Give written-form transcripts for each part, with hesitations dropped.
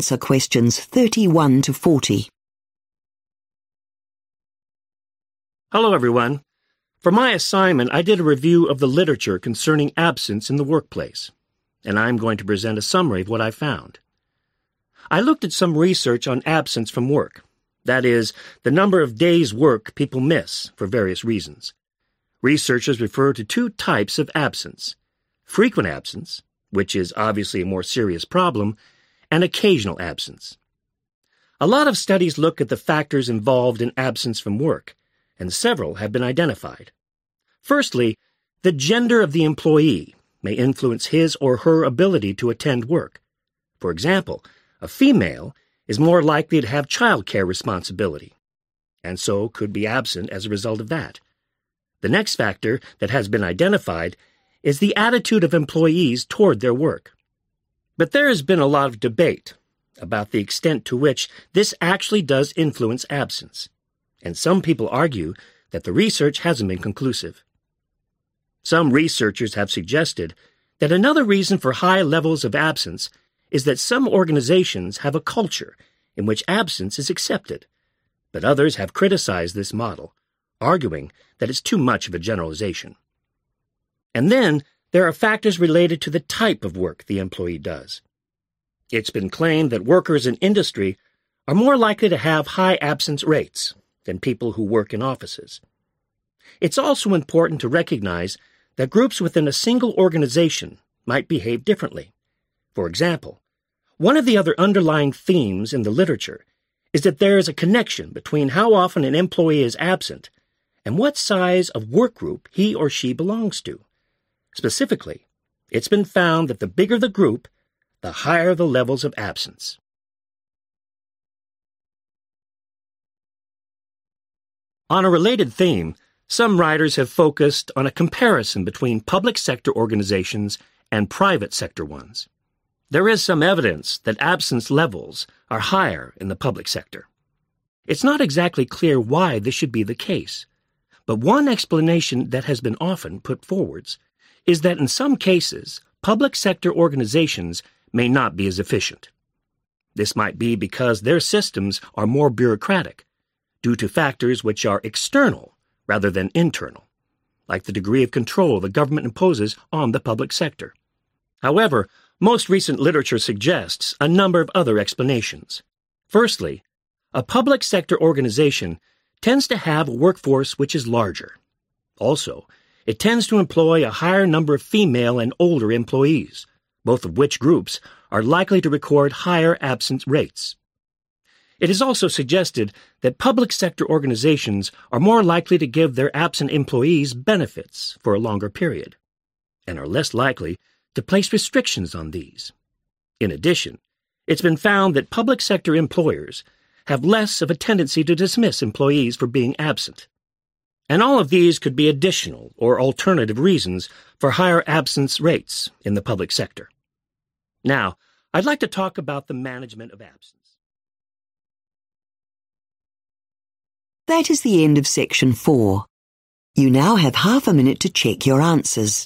answer questions 31 to 40. Hello, everyone. For my assignment, I did a review of the literature concerning absence in the workplace, and I'm going to present a summary of what I found. I looked at some research on absence from work, that is, the number of days' work people miss for various reasons. Researchers refer to two types of absence: frequent absence, which is obviously a more serious problem, and occasional absence. A lot of studies look at the factors involved in absence from work, and several have been identified. Firstly, the gender of the employee may influence his or her ability to attend work. For example, a female is more likely to have child care responsibility, and so could be absent as a result of that. The next factor that has been identified is the attitude of employees toward their work. But there has been a lot of debate about the extent to which this actually does influence absence, and some people argue that the research hasn't been conclusive. Some researchers have suggested that another reason for high levels of absence is that some organizations have a culture in which absence is accepted, but others have criticized this model, arguing that it's too much of a generalization. And then there are factors related to the type of work the employee does. It's been claimed that workers in industry are more likely to have high absence rates than people who work in offices. It's also important to recognize that groups within a single organization might behave differently. For example, one of the other underlying themes in the literature is that there is a connection between how often an employee is absent and what size of work group he or she belongs to. Specifically, it's been found that the bigger the group, the higher the levels of absence. On a related theme, some writers have focused on a comparison between public sector organizations and private sector ones. There is some evidence that absence levels are higher in the public sector. It's not exactly clear why this should be the case, but one explanation that has been often put forwards is that in some cases, public sector organizations may not be as efficient. This might be because their systems are more bureaucratic, due to factors which are external rather than internal, like the degree of control the government imposes on the public sector. However, most recent literature suggests a number of other explanations. Firstly, a public sector organization tends to have a workforce which is larger. Also, it tends to employ a higher number of female and older employees, both of which groups are likely to record higher absence rates. It is also suggested that public sector organizations are more likely to give their absent employees benefits for a longer period, and are less likely to place restrictions on these. In addition, it's been found that public sector employers have less of a tendency to dismiss employees for being absent. And all of these could be additional or alternative reasons for higher absence rates in the public sector. Now, I'd like to talk about the management of absence. That is the end of section 4. You now have half a minute to check your answers.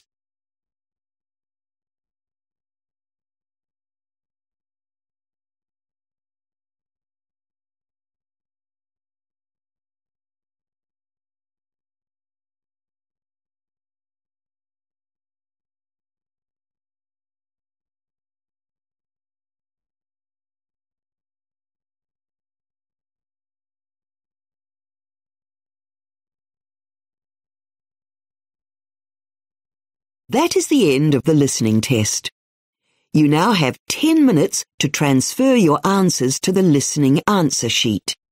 That is the end of the listening test. You now have 10 minutes to transfer your answers to the listening answer sheet.